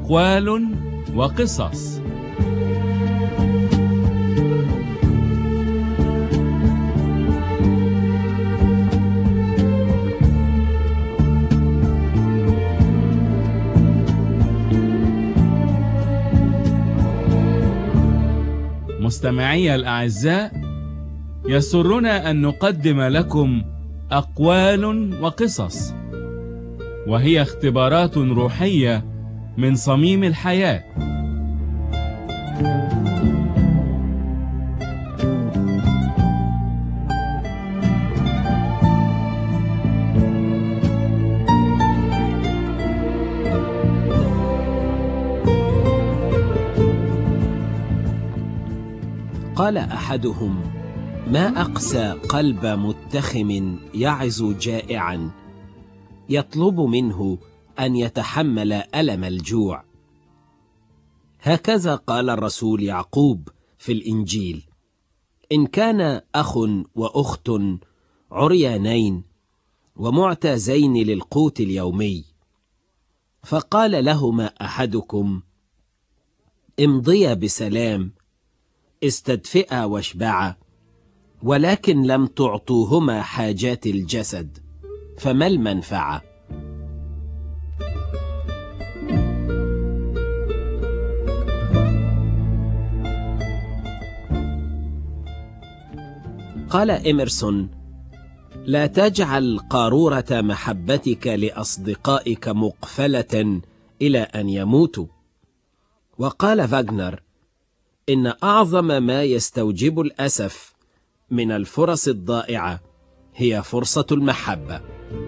أقوال وقصص. مستمعي الأعزاء، يسرنا أن نقدم لكم أقوال وقصص، وهي اختبارات روحية من صميم الحياة. قال أحدهم: ما أقسى قلب متخم يعز جائعا، يطلب منه أن يتحمل ألم الجوع. هكذا قال الرسول يعقوب في الإنجيل: إن كان أخ وأخت عريانين ومعتازين للقوت اليومي، فقال لهما أحدكم: امضيا بسلام، استدفئا واشبعا، ولكن لم تعطوهما حاجات الجسد، فما المنفعة؟ قال إميرسون: لا تجعل قارورة محبتك لأصدقائك مقفلة إلى أن يموتوا. وقال فاغنر: إن أعظم ما يستوجب الأسف من الفرص الضائعة هي فرصة المحبة.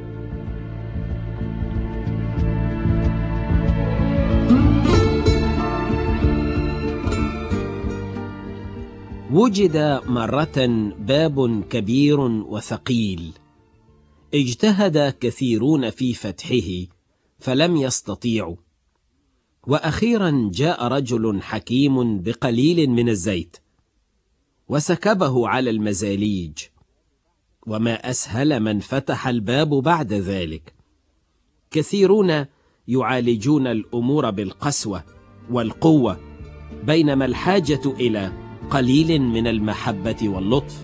وجد مرة باب كبير وثقيل، اجتهد كثيرون في فتحه فلم يستطيعوا، وأخيرا جاء رجل حكيم بقليل من الزيت وسكبه على المزاليج، وما أسهل من فتح الباب بعد ذلك. كثيرون يعالجون الأمور بالقسوة والقوة، بينما الحاجة إلى قليل من المحبة واللطف.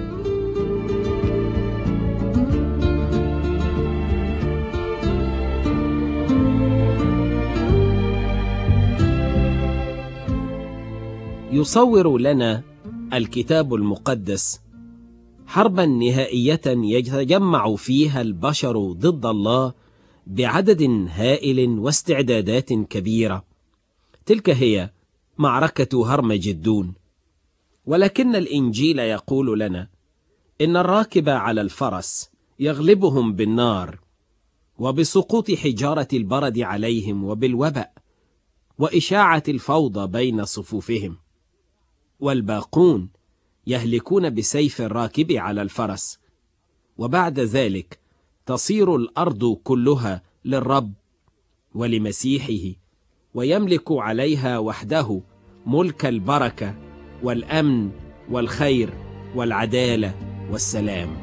يصور لنا الكتاب المقدس حربا نهائية يتجمع فيها البشر ضد الله بعدد هائل واستعدادات كبيرة. تلك هي معركة هرمجدون. ولكن الإنجيل يقول لنا إن الراكب على الفرس يغلبهم بالنار وبسقوط حجارة البرد عليهم وبالوباء وإشاعة الفوضى بين صفوفهم، والباقون يهلكون بسيف الراكب على الفرس، وبعد ذلك تصير الأرض كلها للرب ولمسيحه، ويملك عليها وحده ملك البركة والأمن والخير والعدالة والسلام.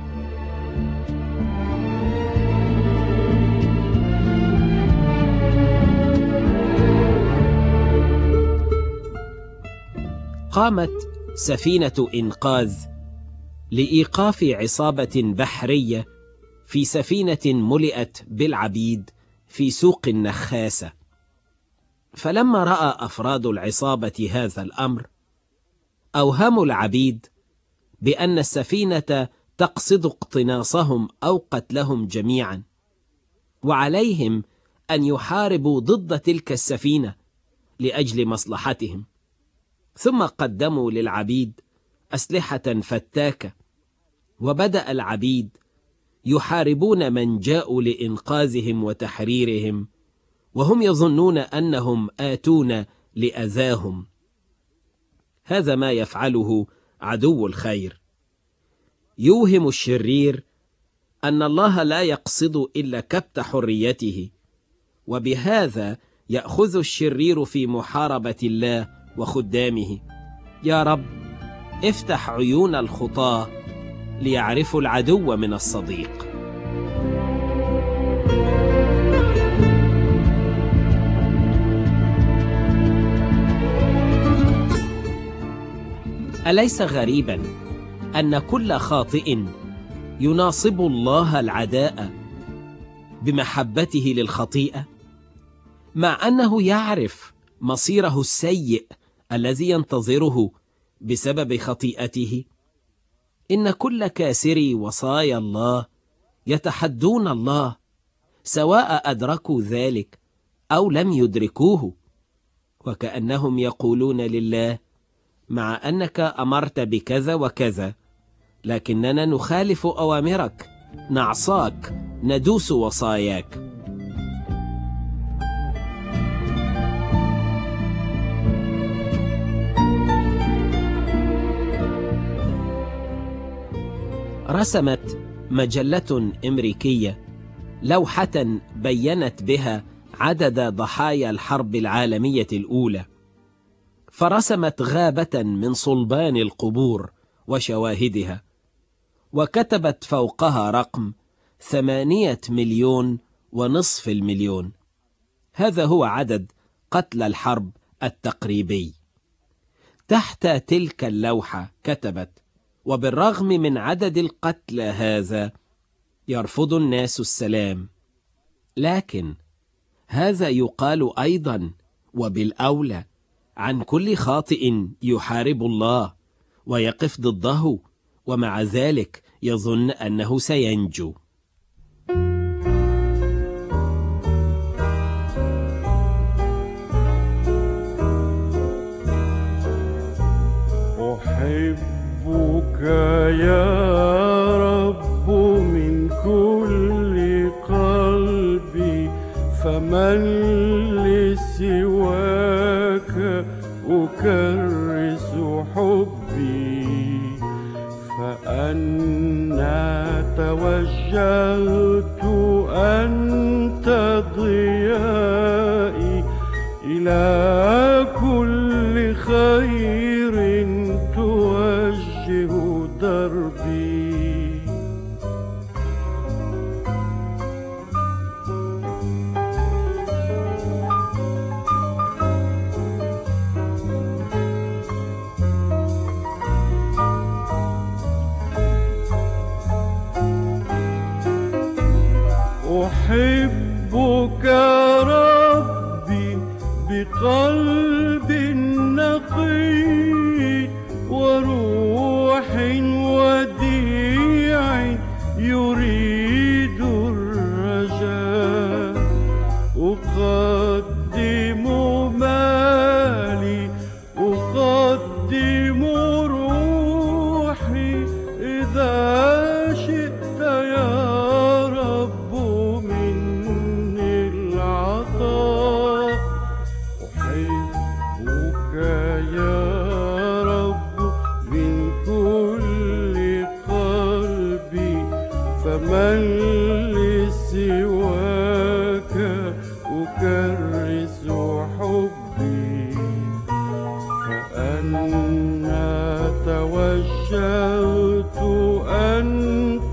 قامت سفينة إنقاذ لإيقاف عصابة بحرية في سفينة ملئت بالعبيد في سوق النخاسة. فلما رأى أفراد العصابة هذا الأمر، أوهموا العبيد بأن السفينة تقصد اقتناصهم أو قتلهم جميعا، وعليهم أن يحاربوا ضد تلك السفينة لأجل مصلحتهم. ثم قدموا للعبيد أسلحة فتاكة، وبدأ العبيد يحاربون من جاءوا لإنقاذهم وتحريرهم، وهم يظنون أنهم آتون لأذاهم. هذا ما يفعله عدو الخير، يوهم الشرير أن الله لا يقصد إلا كبت حريته، وبهذا يأخذ الشرير في محاربة الله وخدامه. يا رب، افتح عيون الخطاة ليعرفوا العدو من الصديق. أليس غريبا أن كل خاطئ يناصب الله العداء بمحبته للخطيئة، مع أنه يعرف مصيره السيء الذي ينتظره بسبب خطيئته؟ إن كل كاسري وصايا الله يتحدون الله، سواء أدركوا ذلك أو لم يدركوه، وكأنهم يقولون لله: مع أنك أمرت بكذا وكذا، لكننا نخالف أوامرك، نعصاك، ندوس وصاياك. رسمت مجلة أمريكية لوحة بيّنت بها عدد ضحايا الحرب العالمية الأولى، فرسمت غابة من صلبان القبور وشواهدها، وكتبت فوقها رقم 8.5 مليون. هذا هو عدد قتلى الحرب التقريبي. تحت تلك اللوحة كتبت: وبالرغم من عدد القتلى هذا يرفض الناس السلام، لكن هذا يقال أيضا وبالأولى عن كل خاطئ يحارب الله ويقف ضده، ومع ذلك يظن أنه سينجو. أحبك يا رب من كل قلبي، فمن لسواك أكرس حبي، فأنا توجهت أنت ضيائي، إلى كل خير توجه دربي. أحبك ربي بقلب نقي وروح وديع يريد الرجاء، أقدم مالي، أقدم روحي، إذا شئت يا رب مني العطاء. أحبك يا رب من كل قلبي، فمن لسواك أكرس حبي، فأنا توجهت أنت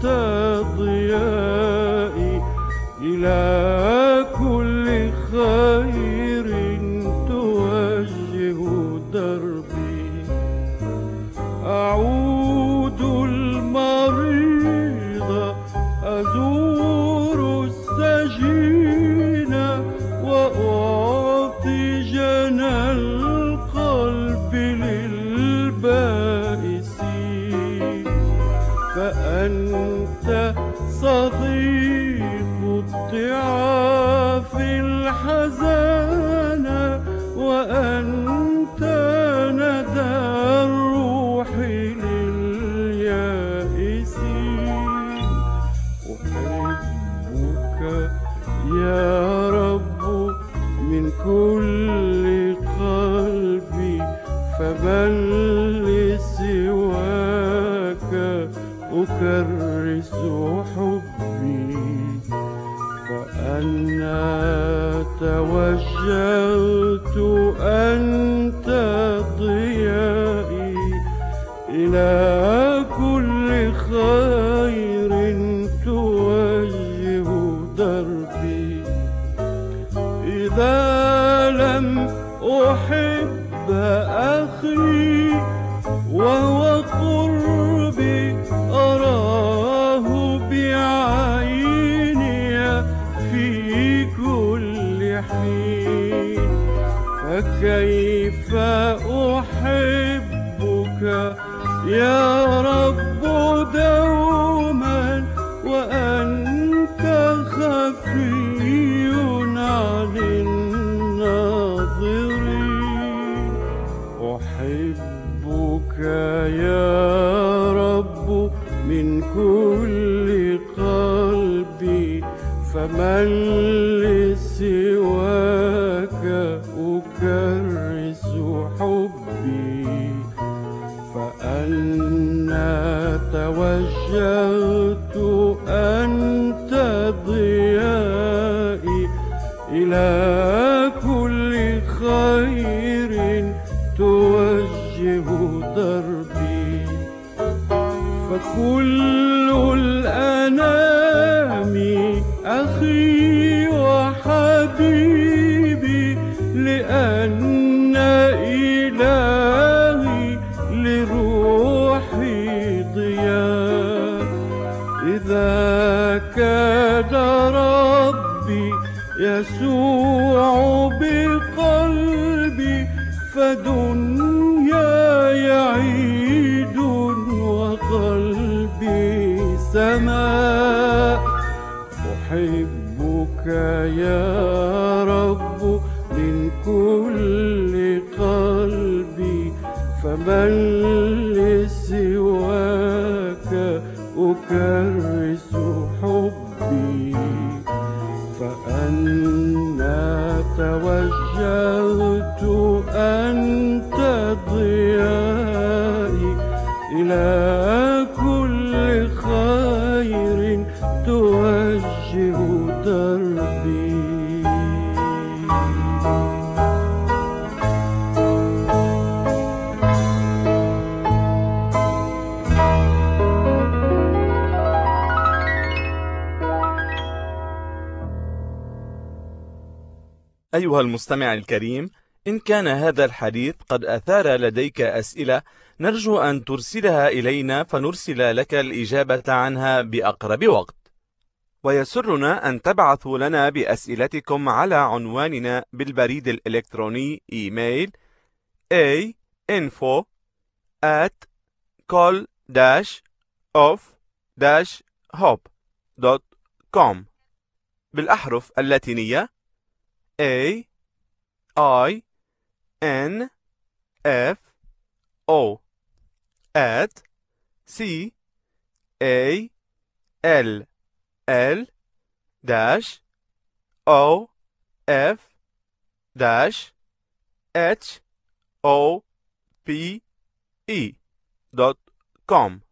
ضيائي، إلى كل خير توجه دربي. أعود المريض، أزور السجين، وأعطي جنى القلب للبائسين، فأنت صديق الضعاف الحزان، وأنت ندى الروح لليائسين. أحبك يا رب من كل قلبي، فمن لسواك أكرس حبي، فأنا توجهت أنت ضيائي، إلى كل خير توجه دربي. إذا لم أحب أخي وهو يا رب دوما وأنت خفي عن الناظرين. أحبك يا رب من كل قلبي، فمن لسواك أكرس حبي. فأنا توجهت أنت ضيائي، إلى كل خير توجه دربي. فكل الأنام أخي وحبيبي، لأن إلهي لروحي ضياء. إذا كان ربي يسوع بقلبي، فدنياي عيد وقلبي سماء. أحبك يا رب من كل قلبي، فمن لسواك أكرس حبي. فأنا توجهت أنت ضيائي، إلى كل خير توجه دربي. أيها المستمع الكريم، إن كان هذا الحديث قد أثار لديك أسئلة، نرجو أن ترسلها إلينا فنرسل لك الإجابة عنها بأقرب وقت. ويسرنا أن تبعثوا لنا بأسئلتكم على عنواننا بالبريد الإلكتروني إيميل info@call-off-hope.com بالأحرف اللاتينية AINFO@CALL-OFF-HOPE.com.